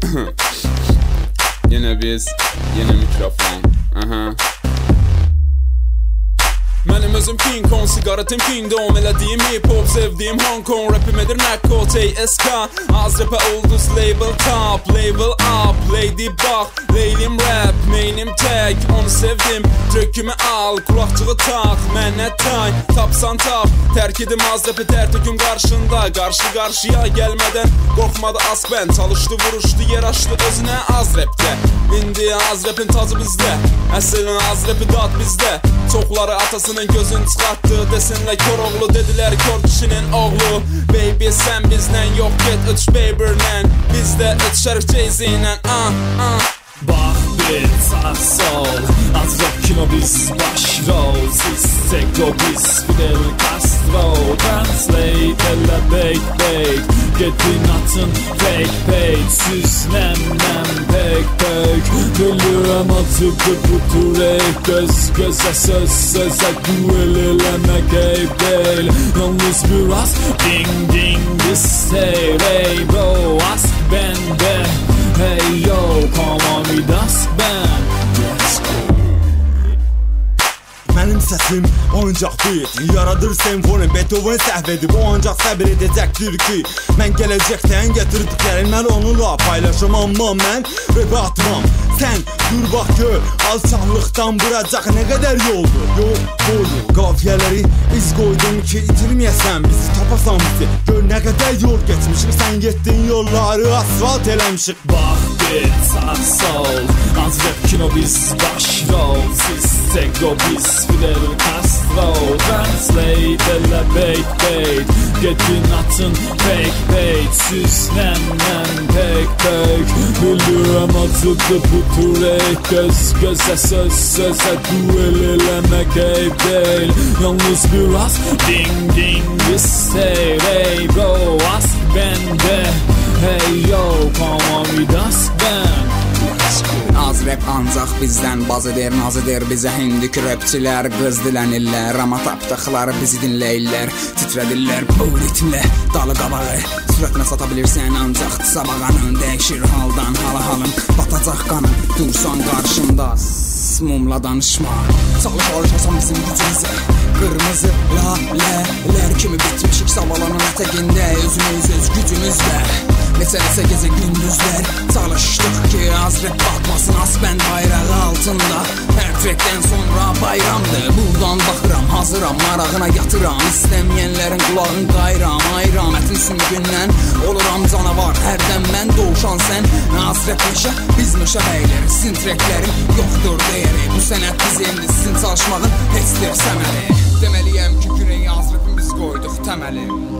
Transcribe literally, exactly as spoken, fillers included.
Yine biz, yine mikrofon. Aha. Mənim özüm King Kong, sigaretim Kingdom. Elədiyim hip-hop, sevdiyim Hong Kong. Rapim edir Nakko, T S K. Az rapə ulduz, label top, label up. Lady bak, leylim rap, meynim tek. Onu sevdim, trökümü al, kulakçığı tak. Mənə tay, tapsan tap. Tərk edim az rapi, tərtöküm qarşında. Qarşı qarşıya gəlmədən qorxmadı Aspen. Çalışdı, vuruşdu, yer açdı özünə az rapdə. İndi az rapin tacı bizdə, əslin az rapi dad bizdə. Çoxları atasının gözün çıxartdı, desinlər kör oğlu, dedilər kör kişinin oğlu. Baby sən bizdən yox get ötüş Bieber'lə, bizdə ötüş Şərif Jay-Z'lə. ah, ah. Bax bir sağ sol, az rap kino biz başrol. Siz tekro biz Fidel Castro. Translate elə bait bait, gedin atın fake page. Süz nem nem pek pek, bilirəm acıdı bu turek. Göz gözə söz sözə duel eləmək eyb deyil. Yalnız biraz ding ding distel. Hey bro ask bende, hey yo come on with us band. Let's go. Mənim səsim ancaq beat, yaradır senfoni, Beethoven səhv edib, o ancaq səbir edəcəkdir ki, mən gələcəkdən gətirdiklərim, mən onunla paylaşım. Amma mən rapə atmam, sən dur bax gör, alçaqlıqdan vuracaq nə qədər yoldur. Yol boyu, qafiyələri iz qoydum ki, itirməyəsən bizi, tapasan bizi. Gör nə qədər yol geçmişik, sən getdin yolları asfalt eləmişik. Bax bir sağ sol, az rap kino biz başrol. Siz tekro biz Fidel Castro. Translate elə bait bait, gedin atın fake page. Süz nem nem pek pek, bilirəm acıdı bu turek. Göz gözə söz sözə duel eləmək eyb deyil. Yalnız biraz ding ding distel. Hey bro ask bende, hey yo come on with us band. Az rap ancaq bizdən baz edir, naz edir bizə hindik rapçilər. Qız dilənirlər, amma tapdıqları bizi dinləyirlər. Titrədirlər bu ritmlə dalı qabağı, sürətlə sata bilirsən ancaq sabağanın. Dəyişir haldan hala halım, batacaq qanım, dursan qarşımda mumla danışma. Çalış alışasan bizim gücümüzə, qırmızı lalələr kimi bitmişik savalanın ətəqində. Özümüz öz gücümüzlə, neçə-neçə gecə gündüzlər çalışdıq ki, az rap batmasın Aspen bayrağı altında. Hər trekdən sonra bayramdır, buradan baxıram, hazıram, marağına yatıram. İstəməyənlərin qulağın qayram, ayram. Ətin sümükündən oluram canavar, hərdən mən doğuşan sən. Az rap yaşa, biz mışa bəylər, sizin treklərin yoxdur deyəri. Bu sənət bizimdir, sizin çalışmağın heç bir səməri. Deməliyəm ki, güney az rapin biz qoyduq təməli.